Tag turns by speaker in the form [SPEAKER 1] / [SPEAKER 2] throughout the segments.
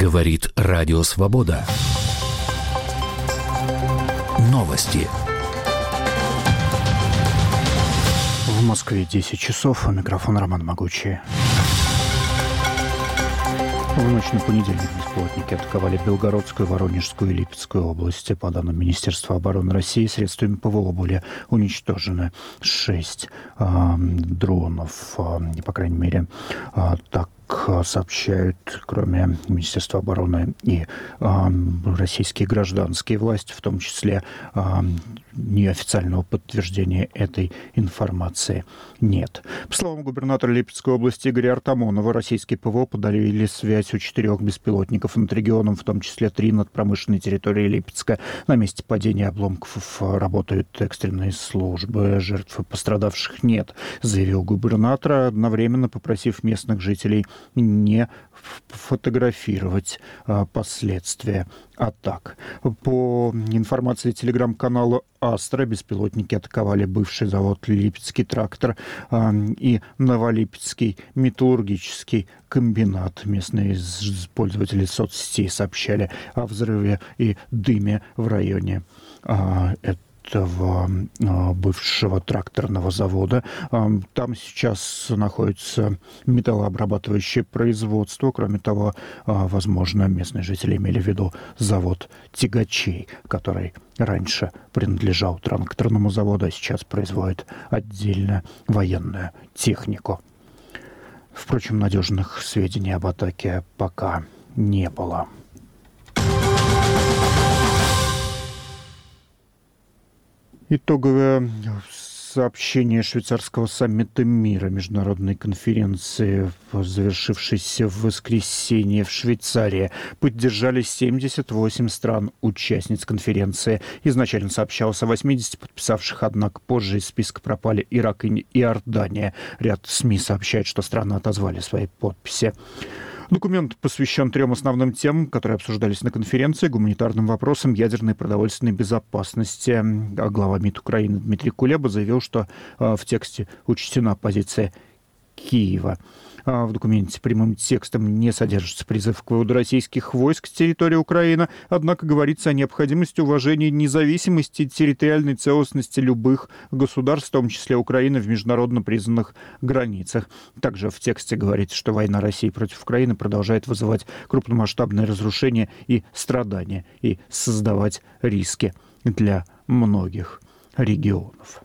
[SPEAKER 1] Говорит Радио Свобода. Новости.
[SPEAKER 2] В Москве 10 часов. У микрофона Роман Могучий. В ночь на понедельник беспилотники атаковали Белгородскую, Воронежскую и Липецкую области. По данным Министерства обороны России, средствами ПВО были уничтожены 6 дронов. По крайней мере, так сообщают, кроме Министерства обороны, и российские гражданские власти, в том числе неофициального подтверждения этой информации нет. По словам губернатора Липецкой области Игоря Артамонова, российские ПВО подавили связь у 4 беспилотников над регионом, в том числе 3 над промышленной территорией Липецка. На месте падения обломков работают экстренные службы. Жертв и пострадавших нет, заявил губернатор, одновременно попросив местных жителей не фотографировать последствия атак. По информации телеграм-канала «Астра», беспилотники атаковали бывший завод «Липецкий трактор» и Новолипецкий металлургический комбинат. Местные пользователи соцсетей сообщали о взрыве и дыме в районе этого бывшего тракторного завода. Там сейчас находится металлообрабатывающее производство. Кроме того, возможно, местные жители имели в виду завод тягачей, который раньше принадлежал тракторному заводу, а сейчас производит отдельно военную технику. Впрочем, надежных сведений об атаке пока не было. Итоговое сообщение швейцарского саммита мира, международной конференции, завершившейся в воскресенье в Швейцарии, поддержали 78 стран-участниц конференции. Изначально сообщалось о 80 подписавших, однако позже из списка пропали Ирак и Иордания. Ряд СМИ сообщает, что страны отозвали свои подписи. Документ посвящен 3 основным темам, которые обсуждались на конференции: гуманитарным вопросам, ядерной и продовольственной безопасности. Глава МИД Украины Дмитрий Кулеба заявил, что в тексте учтена позиция Киева. В документе прямым текстом не содержится призыв к выводу российских войск с территории Украины, однако говорится о необходимости уважения независимости и территориальной целостности любых государств, в том числе Украины, в международно признанных границах. Также в тексте говорится, что война России против Украины продолжает вызывать крупномасштабные разрушения и страдания и создавать риски для многих регионов.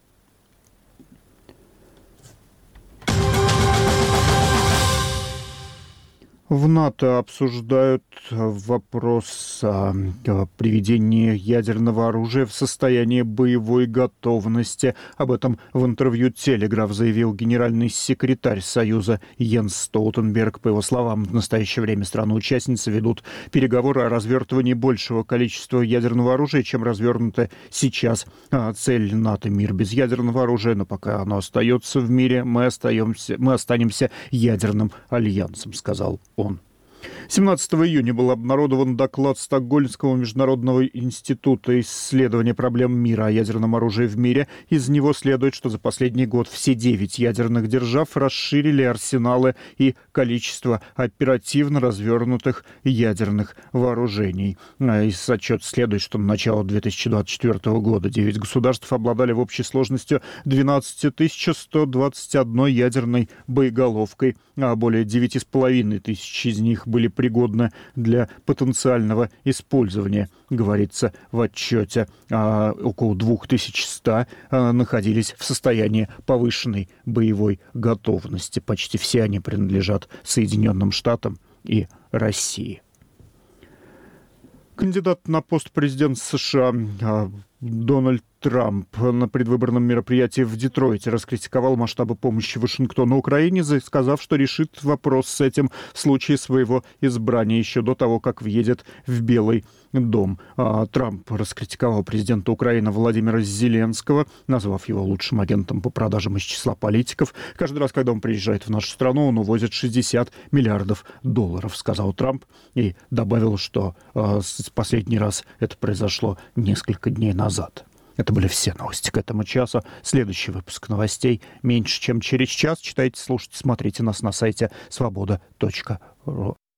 [SPEAKER 2] В НАТО обсуждают вопрос о приведении ядерного оружия в состояние боевой готовности. Об этом в интервью «Телеграф» заявил генеральный секретарь Союза Йенс Столтенберг. По его словам, в настоящее время страны-участницы ведут переговоры о развертывании большего количества ядерного оружия, чем развернуто сейчас. Цель НАТО — мир без ядерного оружия, но пока оно остается в мире, мы останемся ядерным альянсом, сказал он. 17 июня был обнародован доклад Стокгольмского международного института исследования проблем мира о ядерном оружии в мире. Из него следует, что за последний год все 9 ядерных держав расширили арсеналы и количество оперативно развернутых ядерных вооружений. Из отчета следует, что на начало 2024 года 9 государств обладали в общей сложности 12 121 ядерной боеголовкой, а более 9,5 тысяч из них были пригодны для потенциального использования, говорится в отчете. Около 2100 находились в состоянии повышенной боевой готовности. Почти все они принадлежат Соединенным Штатам и России. Кандидат на пост президента США Дональд Трамп на предвыборном мероприятии в Детройте раскритиковал масштабы помощи Вашингтону Украине, сказав, что решит вопрос с этим в случае своего избрания еще до того, как въедет в Белый дом. Трамп раскритиковал президента Украины Владимира Зеленского, назвав его лучшим агентом по продажам из числа политиков. Каждый раз, когда он приезжает в нашу страну, он увозит $60 миллиардов, сказал Трамп, и добавил, что последний раз это произошло несколько дней назад. Это были все новости к этому часу. Следующий выпуск новостей меньше, чем через час. Читайте, слушайте, смотрите нас на сайте svoboda.ru.